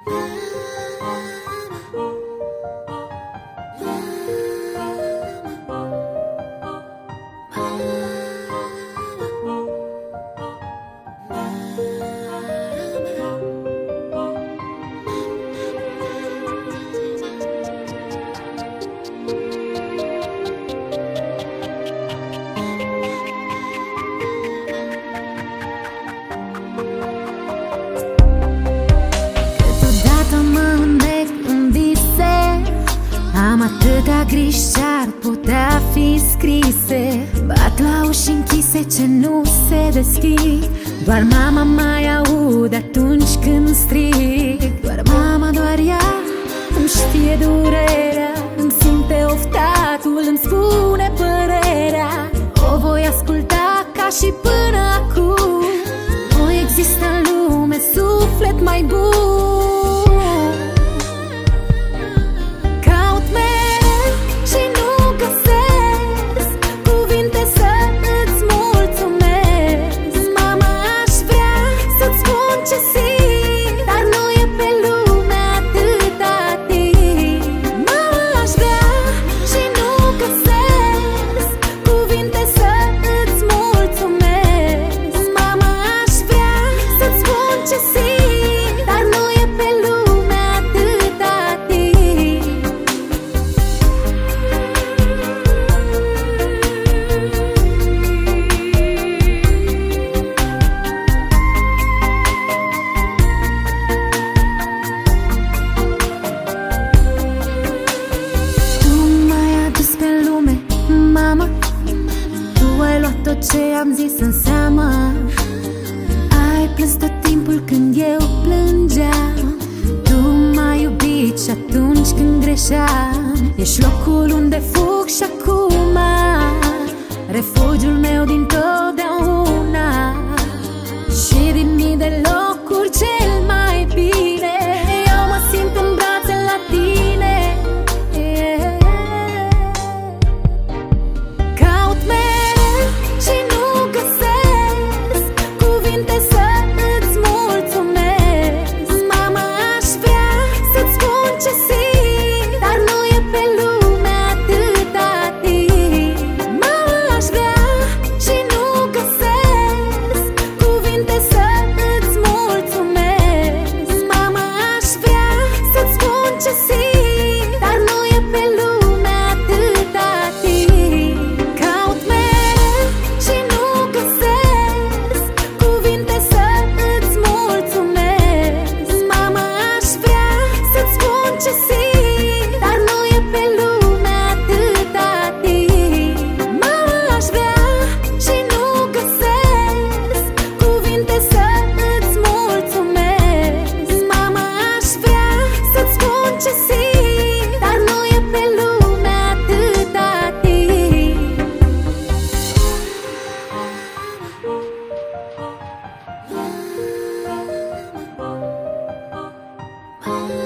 Am atâtea griji ce-ar putea fi scrise, bat la uși închise ce nu se deschid. Doar mama mai aude atunci când strig. Doar mama, doar ea îmi știe durerea, îmi simte oftatul, îmi spune părerea. O voi asculta ca și până acum. Nu există în lume suflet mai bun. Tot ce am zis în seamă, ai plâns tot timpul când eu plângeam. Tu m-ai iubit și atunci când greșeam. Ești locul unde fug și acum, refugiul meu din totdeauna. Și din mii de locuri cel mai bine, eu mă simt în brațe la tine. Oh